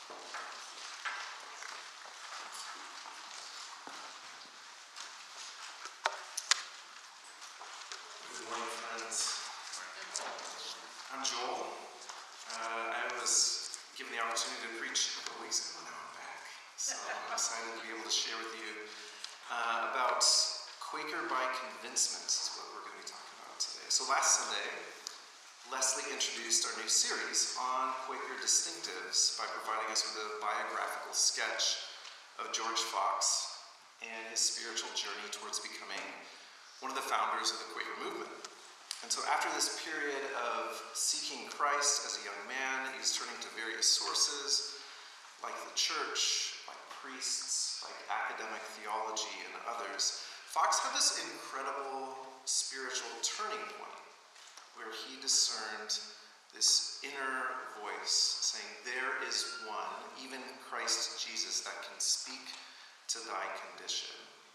Good morning, friends. I'm Joel. I was given the opportunity to preach a couple weeks ago, now I'm back. So I'm excited to be able to share with you about Quaker by Convincement is what we're going to be talking about today. So last Sunday, Leslie introduced our new series on Quaker distinctives by providing us with a biographical sketch of George Fox and his spiritual journey towards becoming one of the founders of the Quaker movement. And so after this period of seeking Christ as a young man, he's turning to various sources like the church, like priests, like academic theology and others. Fox had this incredible spiritual turning point where he discerned this inner voice saying, there is one, even Christ Jesus, that can speak to thy condition.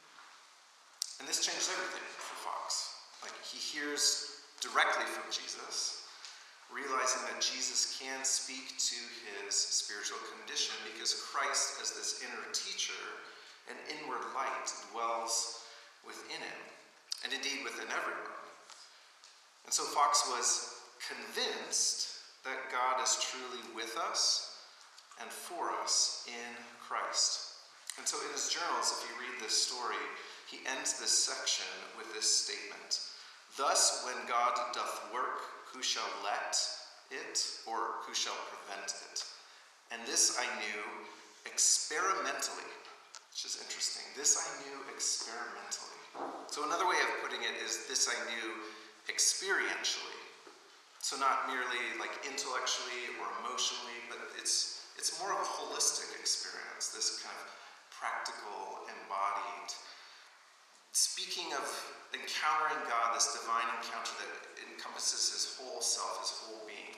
And this changed everything for Fox. Like, he hears directly from Jesus, realizing that Jesus can speak to his spiritual condition because Christ, as this inner teacher, an inward light, dwells within him, and indeed within everyone. And so Fox was convinced that God is truly with us and for us in Christ. And so in his journals, if you read this story, he ends this section with this statement. Thus, when God doth work, who shall let it, or who shall prevent it? And this I knew experimentally, which is interesting. This I knew experimentally. So another way of putting it is this I knew experientially. So not merely like intellectually or emotionally, but it's more of a holistic experience, this kind of practical, embodied, speaking of encountering God, this divine encounter that encompasses his whole self, his whole being.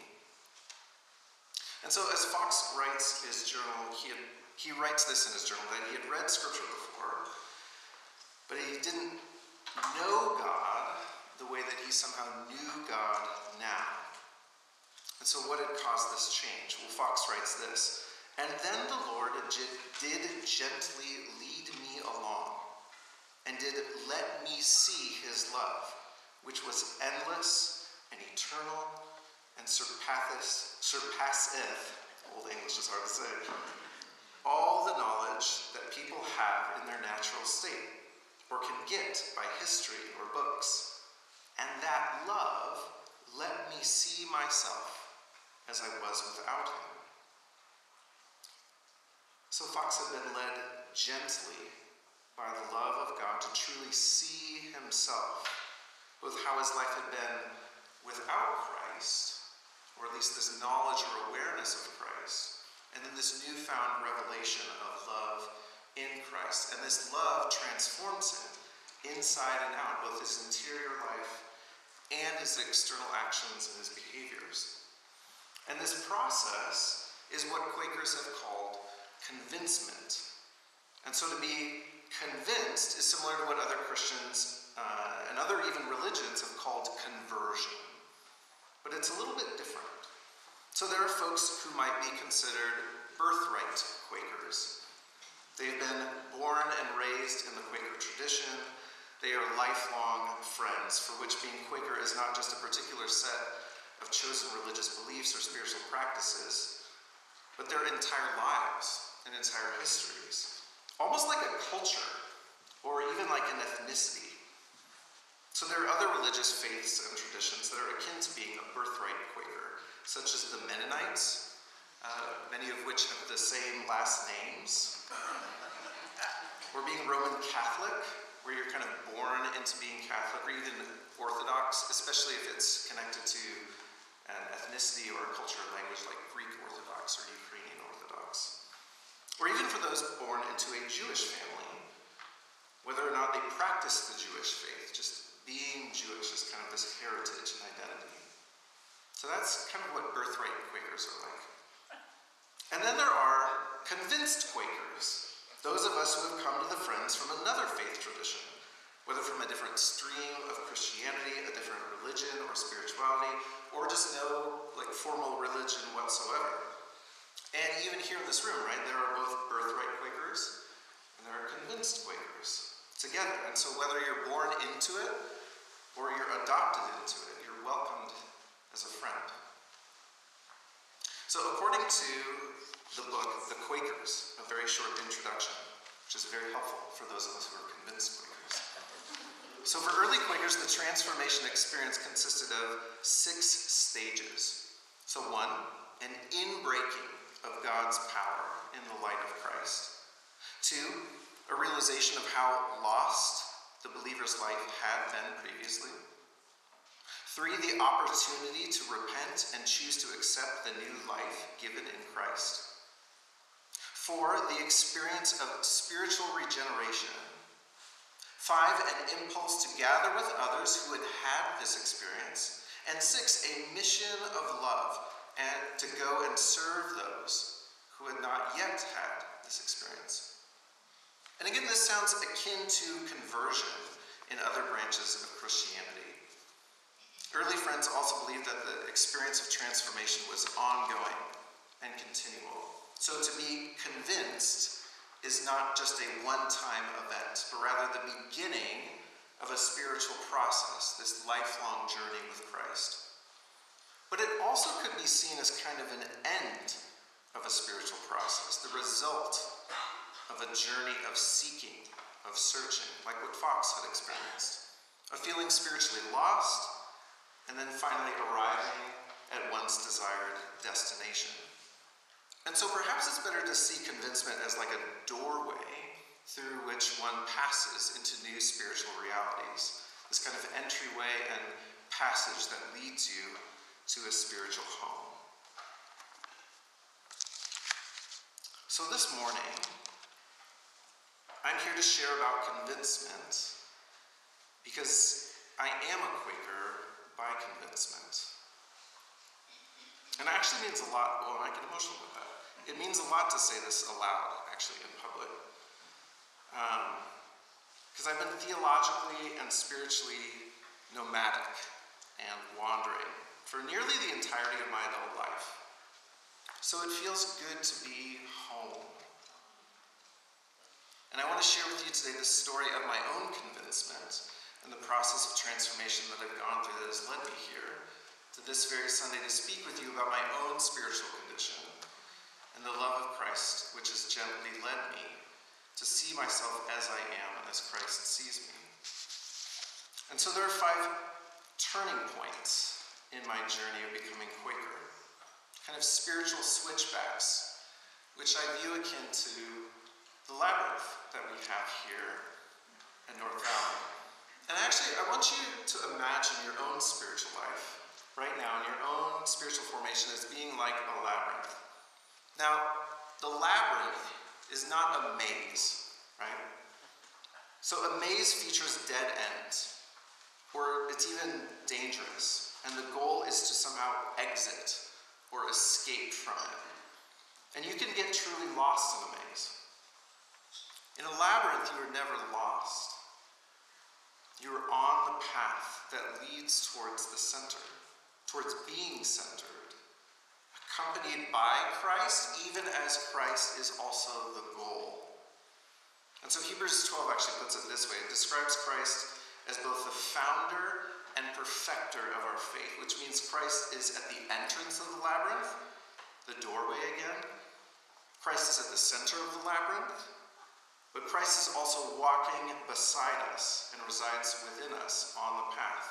And so as Fox writes his journal, he writes this in his journal, that he had read scripture before, but he didn't know God the way that he somehow knew God now. And so what had caused this change? Well, Fox writes this, and then the Lord did gently lead me along, and did let me see his love, which was endless and eternal, and surpasseth, old English is hard to say, all the knowledge that people have in their natural state, or can get by history or books. And that love let me see myself as I was without him. So Fox had been led gently by the love of God to truly see himself, both how his life had been without Christ, or at least this knowledge or awareness of Christ, and then this newfound revelation of love in Christ. And this love transforms him inside and out, both his interior life and his external actions and his behaviors. And this process is what Quakers have called convincement. And so to be convinced is similar to what other Christians and other even religions have called conversion. But it's a little bit different. So there are folks who might be considered birthright Quakers. They've been born and raised in the Quaker tradition. They are lifelong friends, for which being Quaker is not just a particular set of chosen religious beliefs or spiritual practices, but their entire lives and entire histories. Almost like a culture, or even like an ethnicity. So there are other religious faiths and traditions that are akin to being a birthright Quaker, such as the Mennonites, many of which have the same last names, or being Roman Catholic, where you're kind of born into being Catholic, or even Orthodox, especially if it's connected to an ethnicity or a culture or language like Greek Orthodox or Ukrainian Orthodox. Or even for those born into a Jewish family, whether or not they practice the Jewish faith, just being Jewish is kind of this heritage and identity. So that's kind of what birthright Quakers are like. And then there are convinced Quakers, those of us who have come to the Friends from another faith tradition, whether from a different stream of Christianity, a different religion or spirituality, or just no formal religion whatsoever. And even here in this room, right? There are both birthright Quakers and there are convinced Quakers together. And so whether you're born into it or you're adopted into it, you're welcomed as a friend. So according to the book, The Quakers, a very short introduction, which is very helpful for those of us who are convinced Quakers. So for early Quakers, the transformation experience consisted of 6 stages. So 1, an inbreaking of God's power in the light of Christ. 2, a realization of how lost the believer's life had been previously. 3, the opportunity to repent and choose to accept the new life given in Christ. 4, the experience of spiritual regeneration. 5, an impulse to gather with others who had had this experience. And 6, a mission of love and to go and serve those who had not yet had this experience. And again, this sounds akin to conversion in other branches of Christianity. Early friends also believed that the experience of transformation was ongoing and continual. So to be convinced is not just a one-time event, but rather the beginning of a spiritual process, this lifelong journey with Christ. But it also could be seen as kind of an end of a spiritual process, the result of a journey of seeking, of searching, like what Fox had experienced, of feeling spiritually lost, and then finally arriving at one's desired destination. And so perhaps it's better to see convincement as like a doorway through which one passes into new spiritual realities, this kind of entryway and passage that leads you to a spiritual home. So this morning, I'm here to share about convincement because I am a Quaker by convincement. And it actually means a lot. Well, I get emotional with that. It means a lot to say this aloud, actually, in public. Because I've been theologically and spiritually nomadic and wandering for nearly the entirety of my adult life. So it feels good to be home. And I want to share with you today the story of my own convincement and the process of transformation that I've gone through that has led me here to this very Sunday to speak with you about my own spiritual condition and the love of Christ, which has gently led me to see myself as I am and as Christ sees me. And so there are 5 turning points in my journey of becoming Quaker, kind of spiritual switchbacks, which I view akin to the labyrinth that we have here in North Valley. And actually, I want you to imagine your own spiritual life right now and your own spiritual formation as being like a labyrinth. Now, the labyrinth is not a maze, right? So a maze features dead ends, or it's even dangerous. And the goal is to somehow exit or escape from it. And you can get truly lost in a maze. In a labyrinth, you are never lost. You are on the path that leads towards the center, towards being centered, accompanied by Christ, even as Christ is also the goal. And so Hebrews 12 actually puts it this way. It describes Christ as both the founder and perfecter of our faith, which means Christ is at the entrance of the labyrinth, the doorway again. Christ is at the center of the labyrinth, but Christ is also walking beside us and resides within us on the path.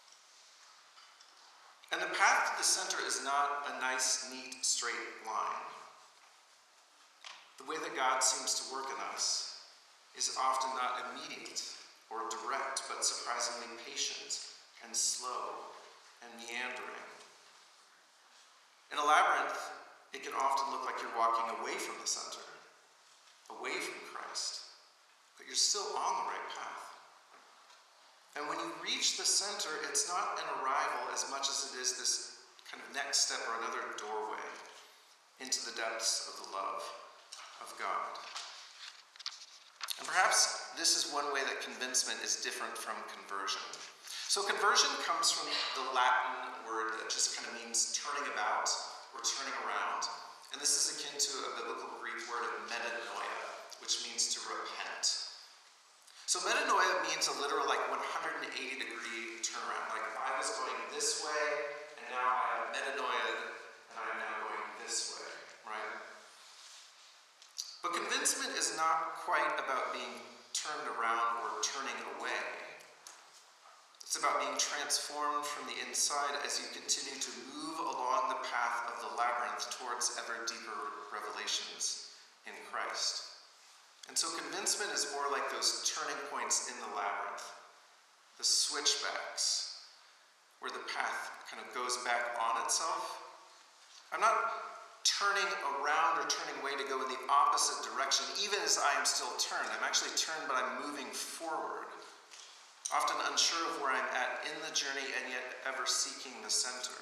And the path to the center is not a nice, neat, straight line. The way that God seems to work in us is often not immediate or direct, but surprisingly patient and slow and meandering. In a labyrinth, it can often look like you're walking away from the center, away from Christ, but you're still on the right path. And when you reach the center, it's not an arrival as much as it is this kind of next step or another doorway into the depths of the love of God. And perhaps this is one way that convincement is different from conversion. So conversion comes from the Latin word that just kind of means turning about or turning around. And this is akin to a biblical Greek word of metanoia, which means to repent. So metanoia means a literal 180-degree turnaround. Like I was going this way, and now I have metanoia, and I am now going this way, right? But convincement is not quite about being turned around or turning away. It's about being transformed from the inside as you continue to move along the path of the labyrinth towards ever deeper revelations in Christ. And so convincement is more like those turning points in the labyrinth, the switchbacks, where the path kind of goes back on itself. I'm not turning around or turning away to go in the opposite direction, even as I am still turned. I'm actually turned, but I'm moving forward, often unsure of where I'm at in the journey and yet ever seeking the center.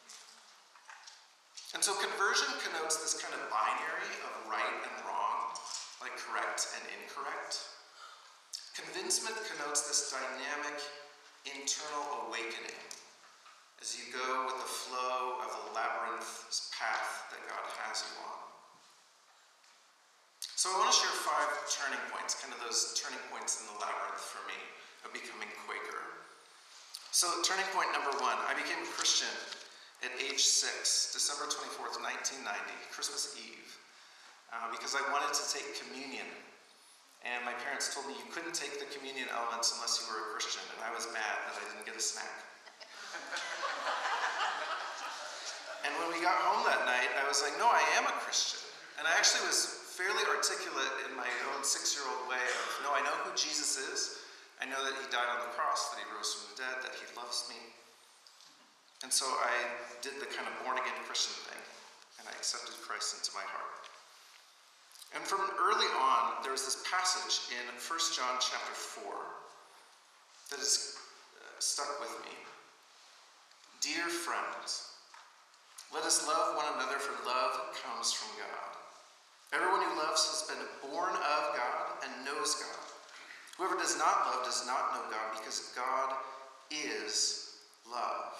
And so conversion connotes this kind of binary of right and wrong, like correct and incorrect. Convincement connotes this dynamic internal awakening as you go with the flow of the labyrinth path that God has you on. So I want to share 5 turning points, kind of those turning points in the labyrinth for me of becoming Quaker. So turning point number 1, I became a Christian at age 6, December 24th, 1990, Christmas Eve, because I wanted to take communion. And my parents told me you couldn't take the communion elements unless you were a Christian, and I was mad that I didn't get a snack. And when we got home that night, I was like, no, I am a Christian. And I actually was fairly articulate in my own 6-year-old way of, no, I know who Jesus is. I know that he died on the cross, that he rose from the dead, that he loves me. And so I did the kind of born-again Christian thing, and I accepted Christ into my heart. And from early on, there was this passage in 1 John chapter 4 that has stuck with me. Dear friends, let us love one another, for love comes from God. Everyone who loves has been born of God and knows God. Whoever does not love does not know God, because God is love.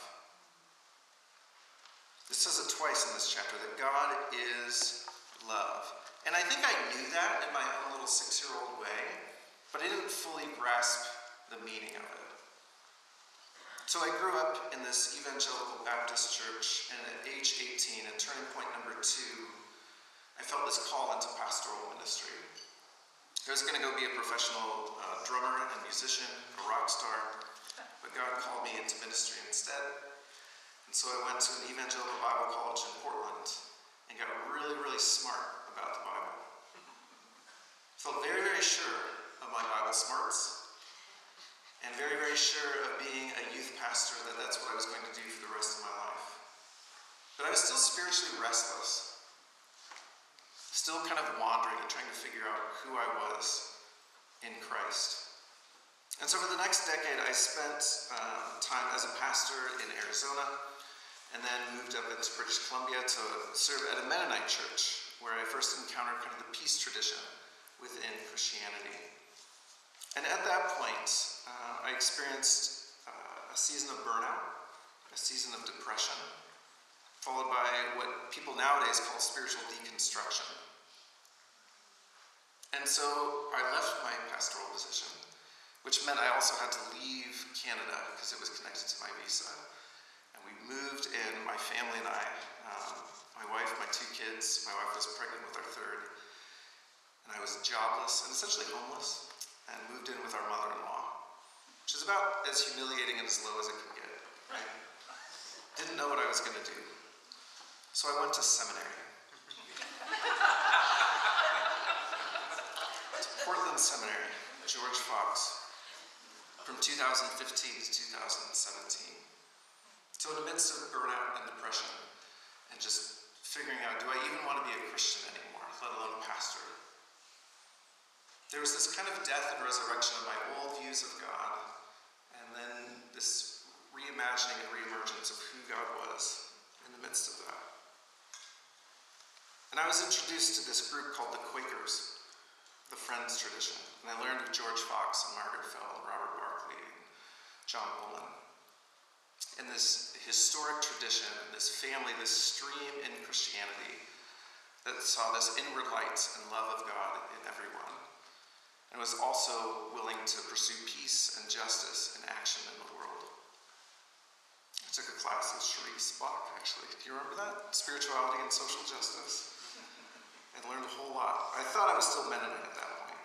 It says it twice in this chapter, that God is love. And I think I knew that in my own little 6-year-old way, but I didn't fully grasp the meaning of it. So I grew up in this evangelical Baptist church, and at age 18, at turning point number 2, I felt this call into pastoral ministry. I was going to go be a professional drummer and musician, a rock star, but God called me into ministry instead. And so I went to an evangelical Bible college in Portland and got really, really smart about the Bible. Felt very, very sure of my Bible smarts, and very, very sure of being a youth pastor, that that's what I was going to do for the rest of my life. But I was still spiritually restless, still kind of wandering and trying to figure out who I was in Christ. And so for the next decade, I spent time as a pastor in Arizona, and then moved up into British Columbia to serve at a Mennonite church, where I first encountered kind of the peace tradition within Christianity. And at that point, I experienced a season of burnout, a season of depression, followed by what people nowadays call spiritual deconstruction. And so I left my pastoral position, which meant I also had to leave Canada because it was connected to my visa. And we moved in, my family and I, my wife, my 2 kids. My wife was pregnant with our 3rd. And I was jobless and essentially homeless, and moved in with our mother-in-law, which is about as humiliating and as low as it can get, right? Didn't know what I was going to do. So I went to seminary. To Portland Seminary, George Fox, from 2015 to 2017. So in the midst of burnout and depression, and just figuring out, do I even want to be a Christian anymore, let alone a pastor? There was this kind of death and resurrection of my old views of God, and then this reimagining and reemergence of who God was in the midst of that. And I was introduced to this group called the Quakers, the Friends tradition. And I learned of George Fox and Margaret Fell and Robert Barclay and John Bowman. And this historic tradition, this family, this stream in Christianity that saw this inward light and love of God in everyone, and was also willing to pursue peace and justice and action in the world. I took a class with Charisse Bach, actually. Do you remember that? Spirituality and Social Justice. I learned a whole lot. I thought I was still Mennonite at that point.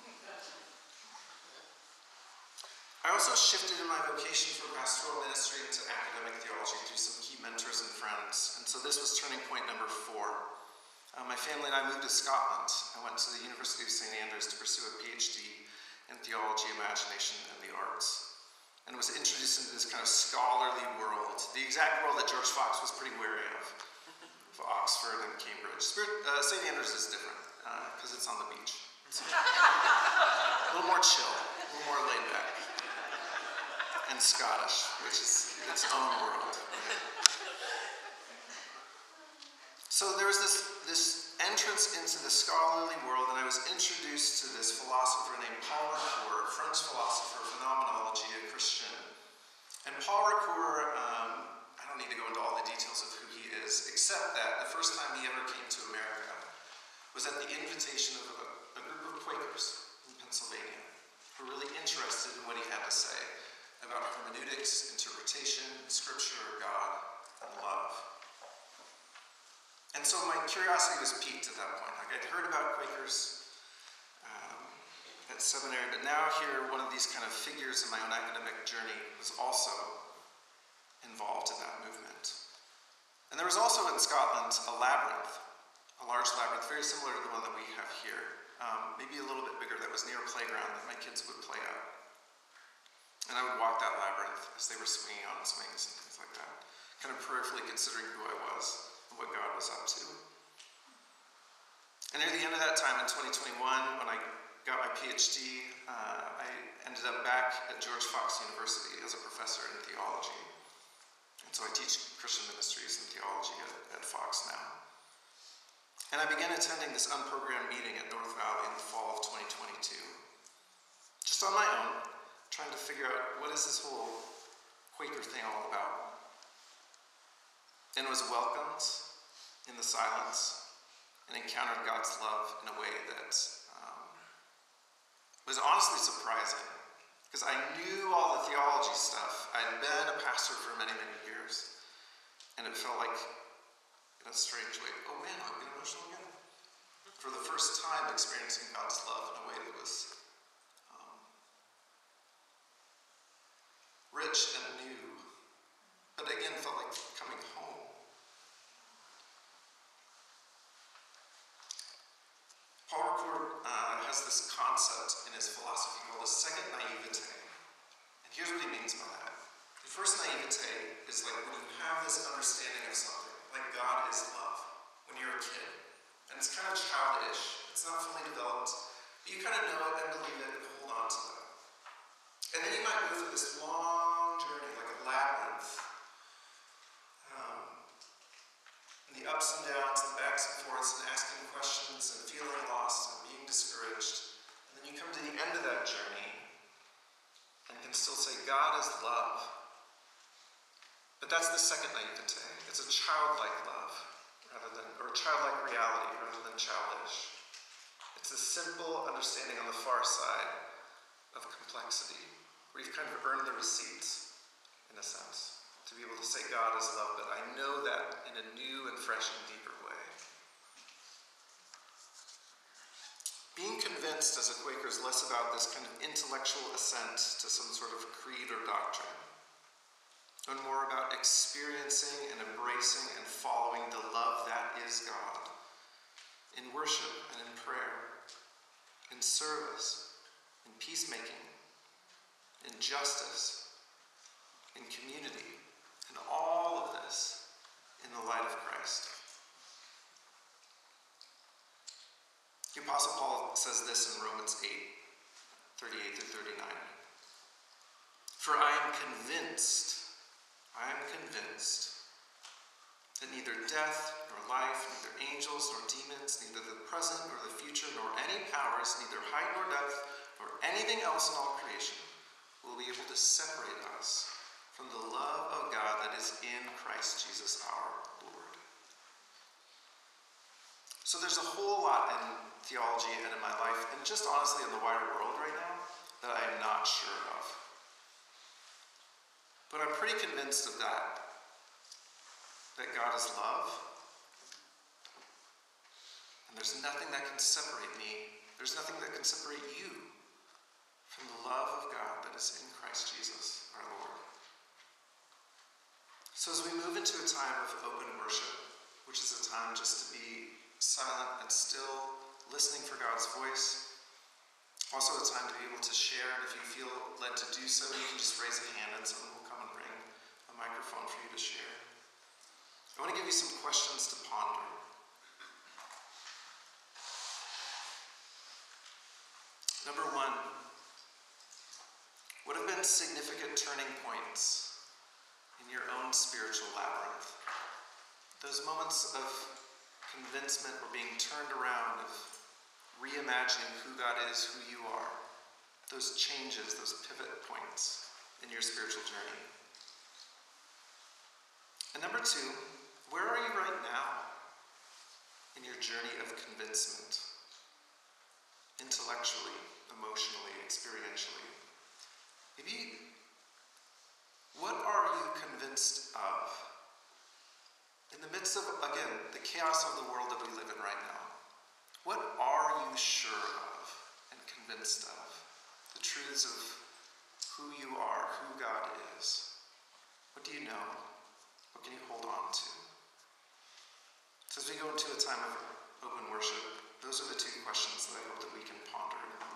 I also shifted in my vocation from pastoral ministry into academic theology through some key mentors and friends. And so this was turning point number 4. My family and I moved to Scotland. I went to the University of St. Andrews to pursue a PhD in theology, imagination, and the arts. And was introduced into this kind of scholarly world, the exact world that George Fox was pretty wary of Oxford and Cambridge. St. Andrews is different, because it's on the beach. It's a little more chill, a little more laid back. And Scottish, which is its own world. So there was this entrance into the scholarly world, and I was introduced to this philosopher named Paul Ricoeur, a French philosopher of phenomenology, a Christian. And Paul Ricoeur, I don't need to go into all the details of who he is, except that the first time he ever came to America was at the invitation of a group of Quakers in Pennsylvania who were really interested in what he had to say about hermeneutics, interpretation, scripture, God, and love. And so my curiosity was piqued at that point. Like, I'd heard about Quakers at seminary, but now here, one of these kind of figures in my own academic journey was also involved in that movement. And there was also in Scotland a labyrinth, a large labyrinth, very similar to the one that we have here, maybe a little bit bigger, that was near a playground that my kids would play at. And I would walk that labyrinth as they were swinging on swings and things like that, kind of prayerfully considering who I was and what God was up to. And near the end of that time, in 2021, when I got my PhD, I ended up back at George Fox University as a professor in theology. And so I teach Christian ministries and theology at Fox now. And I began attending this unprogrammed meeting at North Valley in the fall of 2022. Just on my own, trying to figure out what is this whole Quaker thing all about. And was welcomed in the silence and encountered God's love in a way that was honestly surprising. Because I knew all the theology stuff. I had been a pastor for many, many years. And it felt like, in a strange way, oh man, I'm getting emotional again. For the first time experiencing God's love in a way that was rich and new, but again felt like coming home. Paul Ricoeur has this concept in his philosophy called the second naivete. And here's what he means by that. The first naivete is like when you have this understanding of something, like God is love, when you're a kid. And it's kind of childish, it's not fully developed, but you kind of know it and believe it and hold on to that. And then you might go through this long journey, like a labyrinth. And the ups and downs, the backs and forths, and asking questions, and feeling lost, and being discouraged. And then you come to the end of that journey, and can still say, God is love. But that's the second naivete. It's a childlike love, or a childlike reality, rather than childish. It's a simple understanding on the far side of complexity, where you've kind of earned the receipts, in a sense, to be able to say God is love, but I know that in a new and fresh and deeper way. Being convinced as a Quaker is less about this kind of intellectual assent to some sort of creed or doctrine, and more about experiencing and embracing and following the love that is God, in worship and in prayer, in service, in peacemaking, in justice, in community, and all of this in the light of Christ. The Apostle Paul says this in Romans 8:38 through 39. For I am convinced that neither death, nor life, neither angels, nor demons, neither the present, nor the future, nor any powers, neither height nor depth, nor anything else in all creation will be able to separate us from the love of God that is in Christ Jesus our Lord. So there's a whole lot in theology and in my life, and just honestly in the wider world right now, that I am not sure of. But I'm pretty convinced of that God is love, and there's nothing that can separate me, there's nothing that can separate you from the love of God that is in Christ Jesus, our Lord. So as we move into a time of open worship, which is a time just to be silent and still, listening for God's voice, also a time to be able to share, and if you feel led to do so, you can just raise a hand and someone will come and bring a microphone for you to share. I want to give you some questions to ponder. Number one, what have been significant turning points in your own spiritual labyrinth? Those moments of convincement or being turned around, of reimagining who God is, who you are. Those changes, those pivot points in your spiritual journey. And number two, where are you right now in your journey of convincement? Intellectually, emotionally, experientially. Maybe, what are you convinced of? In the midst of, again, the chaos of the world that we live in right now, what are you sure of and convinced of? The truths of who you are, who God is. What do you know? What can you hold on to? So as we go into a time of open worship, those are the two questions that I hope that we can ponder.